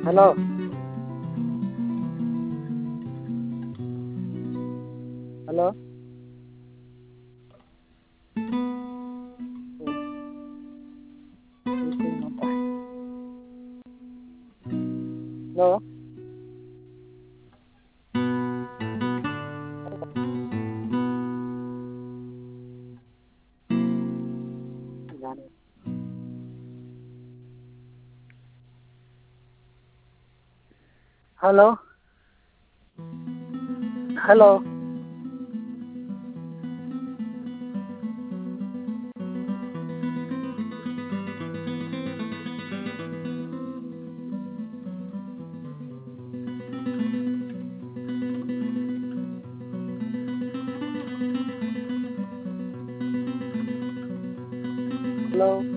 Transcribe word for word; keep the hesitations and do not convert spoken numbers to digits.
Hello, hello. Oh, waiting mo pa. Hello? Ganun. Hello? Hello? Hello?